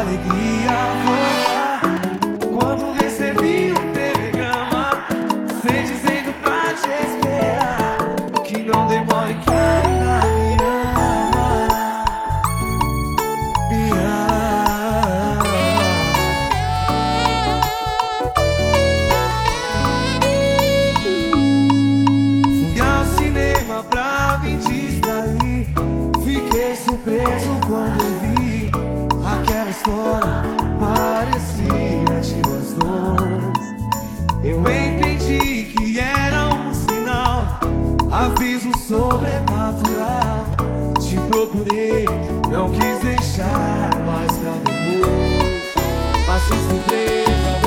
alegria voltar. Quando recebi um telegrama, vem dizendo pra te esperar, que não demore que ainda me ama, me ama. Fui ao cinema pra me distrair, fiquei surpreso quando vi aquela história, parecia de nós dois. Eu entendi que era um sinal, aviso sobrenatural. Te procurei, não quis deixar mais pra depois, mas se surpresa.